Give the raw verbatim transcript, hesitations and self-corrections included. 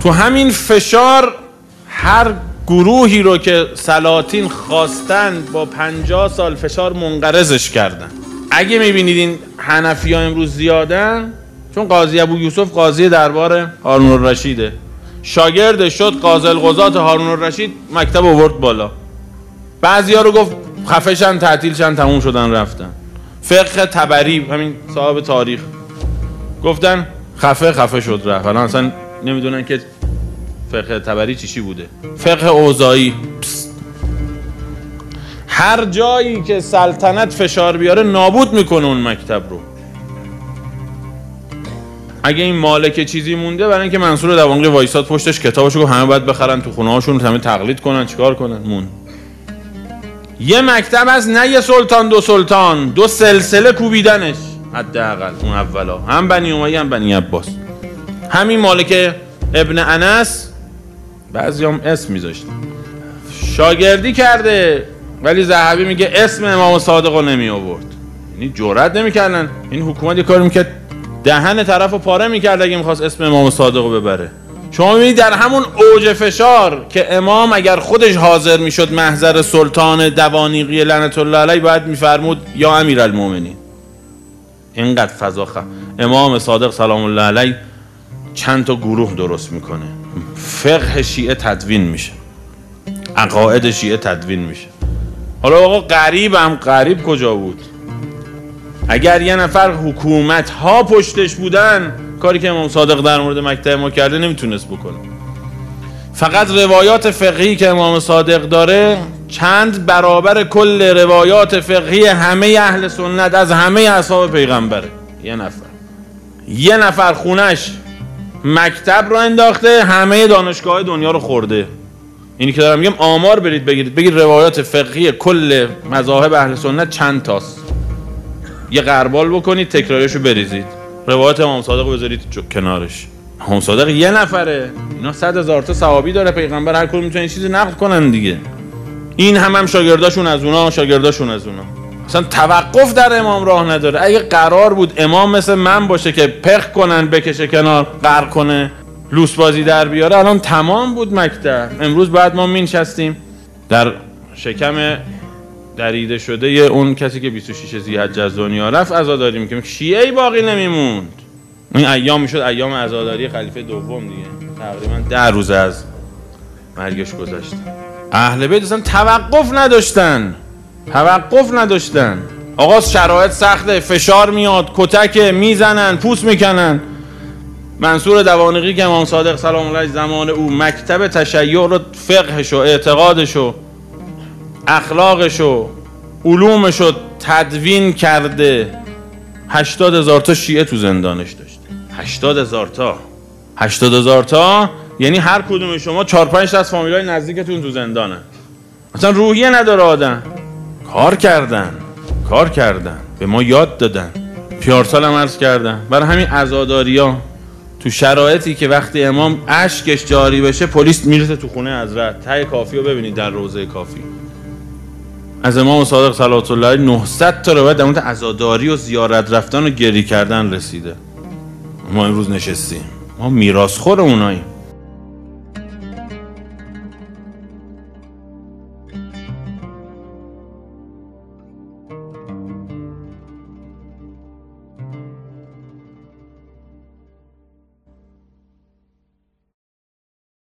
تو همین فشار هر گروهی رو که سلاطین خواستن با پنجاه سال فشار منقرضش کردن. اگه میبینید این حنفی ها امروز زیادن، چون قاضی ابو یوسف قاضی دربار هارون الرشیده، شاگرد شد قاضی القضات هارون الرشید، مکتب آورد بالا. بعضی ها رو گفت خفشن، تعطیل شن، تموم شدن رفتن. فقه طبری، همین صاحب تاریخ، گفتن خفه خفه شد رفت. الان اصلا نمیدونن که فقه طبری چی چی بوده. فقه اوزاعی، هر جایی که سلطنت فشار بیاره نابود میکنه اون مکتب رو. اگه این مالک چیزی مونده، برای اینکه منصور دوانقی وایساد پشتش کتابشو گفت همه باید بخرن تو خونه هاشون، همه تقلید کنن، چیکار کنن، مون. یه مکتب از نه یه سلطان، دو سلطان، دو سلسله کوبیدنش حداقل اون اولا، هم بنی امیه هم بنی عباس. همین مالک ابن انس بعضی هم اسم میذاشتن، شاگردی کرده، ولی ذهبی میگه اسم امام صادق رو نمی آورد. یعنی جرئت نمیکردن. این حکومت یه کاری میکرد دهن طرف رو پاره میکرد اگه میخواست اسم امام صادق رو ببره. شما میبینید در همون اوج فشار که امام اگر خودش حاضر میشد محضر سلطان دوانیقی لعنت الله علیه، باید میفرمود یا امیرالمومنین. اینقدر فضا خ... امام صادق سلام الله علیه چند تا گروه درست میکنه. فقه شیعه تدوین میشه، عقاید شیعه تدوین میشه. حالا آقا غریب هم غریب کجا بود؟ اگر یه نفر حکومت ها پشتش بودن، کاری که امام صادق در مورد مکتب ما کرده نمیتونست بکنه. فقط روایات فقهی که امام صادق داره چند برابر کل روایات فقهی همه اهل سنت از همه اصحاب پیغمبره. یه نفر یه نفر خونش مکتب رو انداخته، همه دانشگاه دنیا رو خورده. اینی که دارم میگم آمار برید بگیرید، بگید روایات فقهی کل مذاهب اهل سنت چند تاست، یه غربال بکنید تکراریشو بریزید، روایات امام صادق بذارید کنارش. امام صادق یه نفره، اینا صد هزار تا صحابی داره پیغمبر، هر کدوم میتونه چیزی نقل کنن دیگه. این هم هم شاگرداشون از اونا، شاگرداشون از اونا. اصلا توقف در امام راه نداره. اگه قرار بود امام مثل من باشه که پخ کنن، بکشه کنار، قر کنه، لوس بازی در بیاره، الان تمام بود مکتب. امروز بعد ما مینشستیم در شکم دریده شده یه اون کسی که بیست و شش ذی‌حجه از دنیا رفت عزاداری میکنه، شیعه‌ای باقی نمیموند. این ایام میشد ایام عزاداری خلیفه دوم دیگه، تقریبا ده روز از مرگش گذشت. اهل بیت اصلا توقف نداشتن، توقف نداشتن. آقا شرایط سخته، فشار میاد، کتک میزنن، پوست میکنن. منصور دوانقی که امام صادق سلام الله علیه زمان او مکتب تشیع رو، فقهش و اعتقادش و اخلاقش و علومش رو تدوین کرده، هشتاد هزار تا شیعه تو زندانش داشته. هشتاد هزار تا هشتاد هزار تا یعنی هر کدوم شما چهار پنج تا از فامیلای نزدیکتون تو زندانه. مثلا روحیه نداره آدم. کار کردن کار کردن به ما یاد دادن. پیارسال هم عرض کردن برای همین عزاداریا تو شرایطی که وقتی امام اشکش جاری بشه پلیس میرسه تو خونه حضرت. ته کافی رو ببینید در روضه کافی از امام صادق صلوات الله علیه نهصد تا روایت در مورد عزاداری و زیارت رفتن و گری کردن رسیده. ما امروز نشستیم، ما میراثخور اوناییم.